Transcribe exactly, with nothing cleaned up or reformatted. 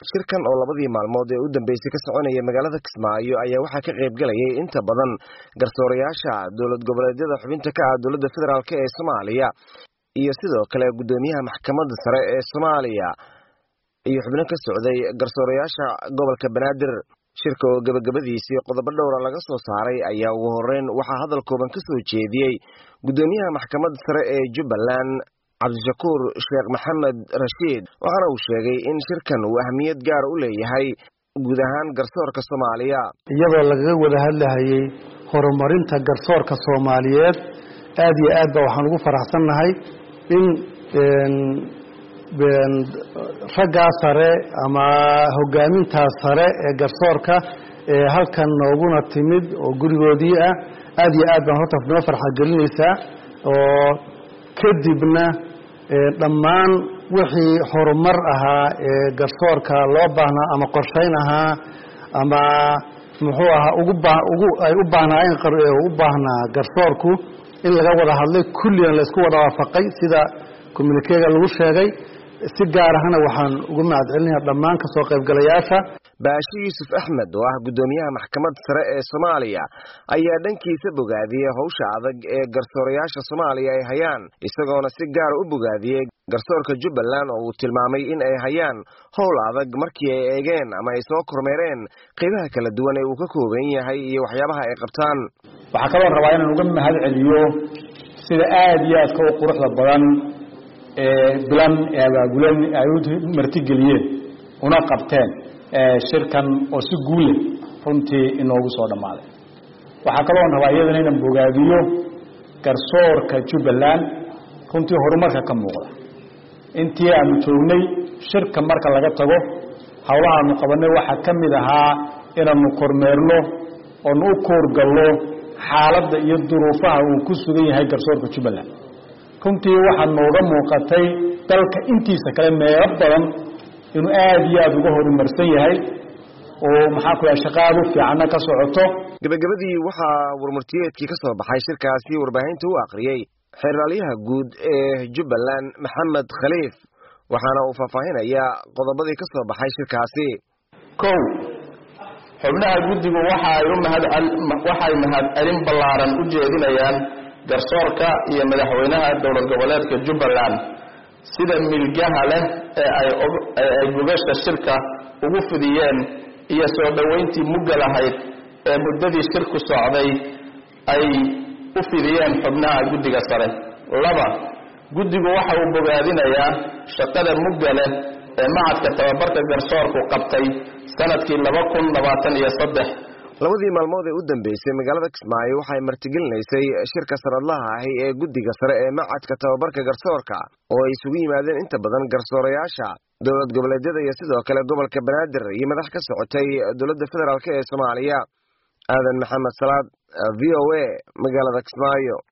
shirkan oo labadii maalmood ee u dambeysay ka soconaya magaalada Kismaayo ayaa waxa ka qayb galayay inta badan garsoorayaasha dowlad goboleedyada xubinta ka ah dowladda federaalka ee Soomaaliya iyo sidoo kale gudoomiyaha maxkamadda sare ee Soomaaliya iyo xubno ka socday garsoorayaasha gobolka Banaadir. shirka oo gabagabadiisii qodobo dhowr ah laga soo saaray ayaa ugu horeyn waxa hadal kooban ka soo jeediyay gudoomiyaha maxkamadda sare ee Jubbaland Cabdishakuur Sheekh Maxamed Rashiid waxaana uu sheegay in shirkan uu ahmiyad gaar u leeyahay guud ahaan garsoorka Soomaaliya iyadoo laga wada hadlayay horumarinta garsoorka Soomaaliyeed. aad iyo aad baa waxaan ugu faraxsanahay in een ragga sare ama hogaaminta sare ee garsoorka ee halkan nooguna timid oo gurigoodii ah aad iyo aad baan horta noo farxad gelinaysaa oo kadibna dhammaan wixii horumar ahaa ee garsoorka loo baahnaa ama qorshayn ahaa ama muxuu ahaa ugu ugu ay u baahnaayeen u baahnaa garsoorku in laga wada hadlay kulliyan la isku wada waafaqay sida communique-ga lagu sheegay. si gaar ahna waxaan ugu mahadcelinayaa dhammaan ka soo qaybgalayaasha. Baashi Yuusuf Axmed oo ah gudoomiyaha maxkamadda sare ee Soomaaliya ayaa dhankiisa bogaadiyay hawsha adag ee garsoorayaasha Soomaaliya ay hayaan isagoona si gaar u bogaadiyay garsoorka Jubbaland oo uu tilmaamay in ay hayaan hawl adag markii ay eegeen ama ay soo kormeereen qaybaha kala duwan ee uu ka kooban yahay iyo waxyaabaha ay qabtaan. waxaa kaloo rabaa inaan uga mahadceliyo sida aad iyo aad ka quruxda badan ee bilan ee abaabulan ay u martigeliyeen una qabteen shirkan oo si guul ah runtii inoogu soo dhamaaday. waxaa kaloo rabaa iyadana inaan bogaadiyo garsoorka Jubbaland runtii horumarka ka muuqda intii aanu joognay shirka marka laga tago hawlaha aanu qabanay waxaa ka mid ahaa inaanu kormeerno oo nu koorgalno xaaladda iyo duruufaha uu ku sugan yahay garsoorka Jubbaland. runtii waxaa nooga muuqatay dalka intiisa kale meelo badan inuu aad iyo aad uga horumarsan yahay oo maxaa ku yahay shaqaadu fiican ka socoto. gabagabadii waxaa warmartiyeedkii ka soo baxay shirkaasi warbaahinta u aqriyay xeeralyaha guud ee Jubbaland Maxamed Khaliif waxaana uu faahfaahinayaa qodobadii ka soo baxay shirkaasi. kow xubnaha guddigu waxa ay u mahad waxa ay mahadcelin ballaaran u jeedinayaan garsoorka iyo madaxweynaha dowlad goboleedka Jubbaland sida milgaha leh ee ay ay gobasha shirka ugu fidiyeen iyo soo dhaweyntii mugga lahayd ee muddadii shirku socday ay u fidiyeen xubnaha guddiga sare. laba guddigu waxa uu bogaadinayaa shaqada mugga leh ee macadka tababarka garsoorku qabtay sanadkii laba kun labaatan iyo saddex. labadii maalmood ee u dambeysay magaalada Kismaayo waxay martigelinaysay shirka sanadlaha ah ee guddiga sare ee macadka tababarka garsoorka oo ay isugu yimaadeen inta badan garsoorayaasha dowlad goboleedyada iyo sidoo kale gobolka Banaadir iyo madax ka socotay dowladda federaalka ee Soomaaliya. Aadan Maxamed Salaad, V O A, magaalada Kismaayo.